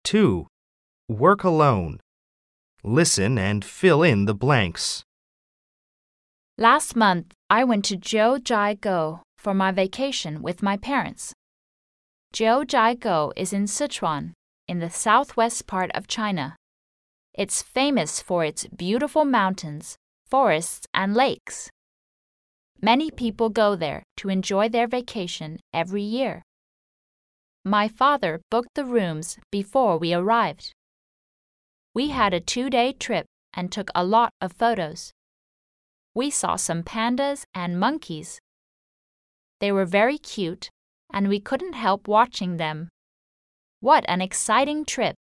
2. Work alone. Listen and fill in the blanks. Last month, I went to Jiuzhaigou for my vacation with my parents. Jiuzhaigou is in Sichuan, in the southwest part of China. It's famous for its beautiful mountains, forests, and lakes. Many people go there to enjoy their vacation every year. My father booked the rooms before we arrived. We had a 2-day trip and took a lot of photos. We saw some pandas and monkeys. They were very cute, and we couldn't help watching them. What an exciting trip!